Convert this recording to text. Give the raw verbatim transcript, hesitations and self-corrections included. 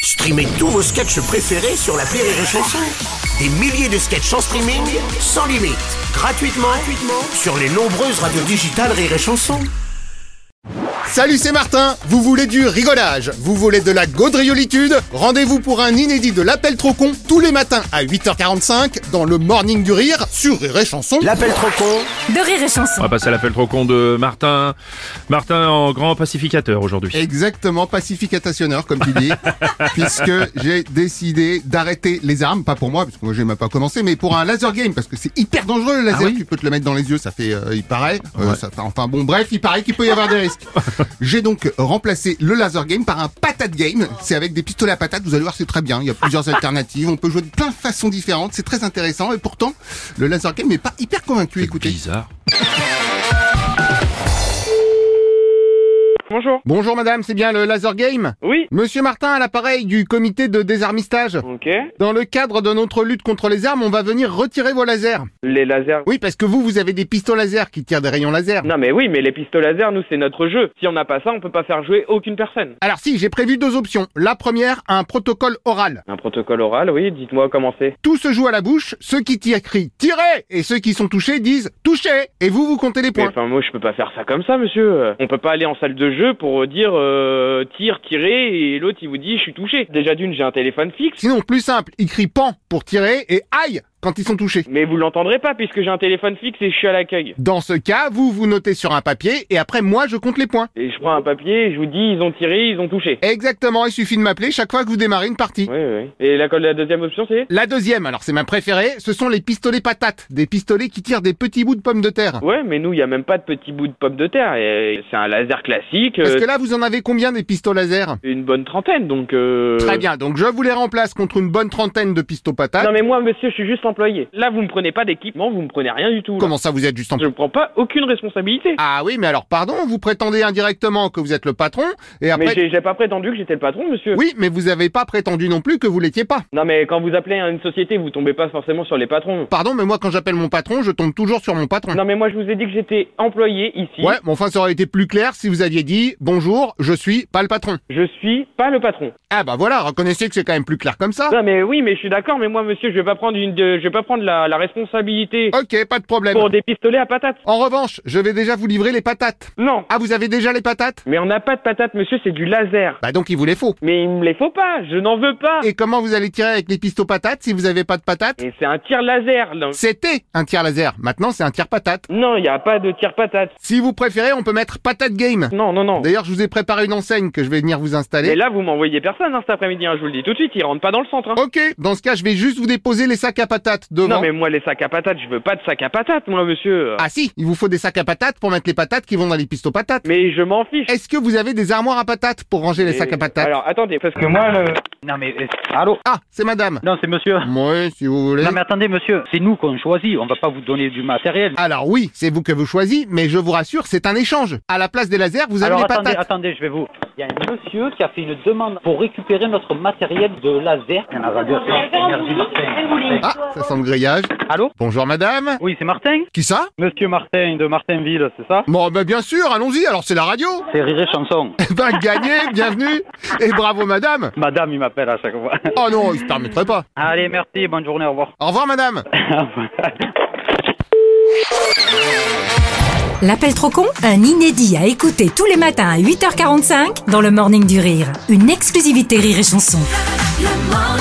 Streamez tous vos sketchs préférés sur l'appli Rire et Chanson. Des milliers de sketchs en streaming, sans limite, gratuitement, gratuitement sur les nombreuses radios digitales Rire et Chanson. Salut, c'est Martin. Vous voulez du rigolage, vous voulez de la gaudriolitude? Rendez-vous pour un inédit de l'Appel trop con tous les matins à huit heures quarante-cinq dans le Morning du Rire sur Rire et Chanson. L'Appel trop con de Rire et Chanson. On va passer à l'appel trop con de Martin. Martin en grand pacificateur aujourd'hui. Exactement, pacificatationneur comme tu dis, puisque j'ai décidé d'arrêter les armes, pas pour moi, parce que moi j'ai même pas commencé, mais pour un laser game, parce que c'est hyper dangereux le laser. Ah oui, tu peux te le mettre dans les yeux, ça fait, euh, il paraît, euh, ouais. ça fait, enfin bon, bref, il paraît qu'il peut y avoir des risques. J'ai donc remplacé le laser game par un patate game. C'est avec des pistolets à patates, vous allez voir, c'est très bien. Il y a plusieurs alternatives, on peut jouer de plein de façons différentes, c'est très intéressant. Et pourtant, le laser game n'est pas hyper convaincu. Écoutez. Bizarre. Bonjour. Bonjour madame, c'est bien le laser game? Oui. Monsieur Martin à l'appareil du comité de désarmistage. Ok. Dans le cadre de notre lutte contre les armes, on va venir retirer vos lasers. Les lasers. Oui, parce que vous, vous avez des pistolets laser qui tirent des rayons laser. Non mais oui, mais les pistolets laser, nous c'est notre jeu. Si on n'a pas ça, on peut pas faire jouer aucune personne. Alors si, j'ai prévu deux options. La première, un protocole oral. Un protocole oral, oui, dites-moi comment c'est. Tout se joue à la bouche, ceux qui tirent crient « Tirez !» et ceux qui sont touchés disent « Touchez !» et vous, vous comptez les Mais points. enfin, moi je peux pas faire ça comme ça, monsieur. On peut pas aller en salle de jeu pour dire euh, tire, tirer, et l'autre il vous dit je suis touché. Déjà d'une, j'ai un téléphone fixe. Sinon, plus simple, ils crient « Pan !» pour tirer et « Aïe !» quand ils sont touchés. Mais vous l'entendrez pas puisque j'ai un téléphone fixe et je suis à l'accueil. Dans ce cas, vous, vous notez sur un papier et après, moi, je compte les points. Et je prends un papier et je vous dis ils ont tiré, ils ont touché. Exactement, il suffit de m'appeler chaque fois que vous démarrez une partie. Oui, oui. Et la, la deuxième option c'est? La deuxième, alors c'est ma préférée, ce sont les pistolets patates, des pistolets qui tirent des petits bouts de pommes de terre. Ouais, mais nous, il y a même pas de petits bouts de pommes de terre. Et c'est un laser classique. Parce euh, que là, vous en avez combien des pistolets laser? Une bonne trentaine, donc... Euh... Très bien, donc je vous les remplace contre une bonne trentaine de pistolets patates. Non mais moi, monsieur, je suis juste employé. Là, vous me prenez pas d'équipement, vous me prenez rien du tout. Là. Comment ça, vous êtes juste en... Je ne prends pas aucune responsabilité. Ah oui, mais alors pardon, vous prétendez indirectement que vous êtes le patron, et après... Mais j'ai, j'ai pas prétendu que j'étais le patron, monsieur. Oui, mais vous avez pas prétendu non plus que vous l'étiez pas. Non mais quand vous appelez une société, vous tombez pas forcément sur les patrons. Pardon, mais moi quand j'appelle mon patron, je tombe toujours sur mon patron. Non mais moi je vous ai dit que j'étais employé ici. Ouais, mais enfin ça aurait été plus clair si vous aviez dit « Bonjour, je suis pas le patron ». Je suis pas le patron. Ah bah voilà, reconnaissez que c'est quand même plus clair comme ça. Non mais oui, mais je suis d'accord, mais moi monsieur, je vais pas prendre une, de, je vais pas prendre la, la responsabilité Ok, pas de problème. pour des pistolets à patates. En revanche, je vais déjà vous livrer les patates. Non. Ah, vous avez déjà les patates? Mais on n'a pas de patates, monsieur, c'est du laser. Bah donc il vous les faut. Mais il me les faut pas, je n'en veux pas. Et comment vous allez tirer avec les pistons patates si vous avez pas de patates? Et c'est un tir laser, là. C'était un tir laser, maintenant c'est un tir patate. Non, il y a pas de tir patate. Si vous préférez, on peut mettre patate game. Non, non, non. D'ailleurs, je vous ai préparé une enseigne que je vais venir vous installer. Mais là, vous m'envoyez personne hein, cet après-midi, hein, je vous le dis tout de suite, ils rentrent pas dans le centre. Hein. Ok, dans ce cas, je vais juste vous déposer les sacs à patates devant. Non, mais moi, les sacs à patates, je veux pas de sacs à patates, moi, monsieur. Ah si, il vous faut des sacs à patates pour mettre les patates qui vont dans les pistons patates. Mais je m'en fiche. Est-ce que vous avez des armoires à patates pour ranger les Et- sacs à patates? Alors, attendez, parce que moi, le... Non mais, euh, allô? Ah, c'est madame. Non, c'est monsieur. Oui, si vous voulez. Non mais attendez monsieur, c'est nous qu'on choisit, on va pas vous donner du matériel. Alors oui, c'est vous que vous choisissez, mais je vous rassure, c'est un échange. À la place des lasers, vous avez Alors les attendez, patates. attendez, je vais vous... Il y a un monsieur qui a fait une demande pour récupérer notre matériel de laser. Il y en a radio, c'est énergie Martin. Ah, ça sent le grillage. Allô? Bonjour madame. Oui, c'est Martin? Qui ça? Monsieur Martin de Martinville, c'est ça? Bon, bah bien sûr, allons-y, alors c'est la radio. C'est Rire et Chanson. Ben gagné, bienvenue. Et bravo madame. Madame, il m'appelle à chaque fois. Oh non, il se permettrait pas. Allez, merci, bonne journée, au revoir. Au revoir madame. L'appel trop con, un inédit à écouter tous les matins à huit heures quarante-cinq dans le Morning du Rire. Une exclusivité Rire et Chanson. Le morning.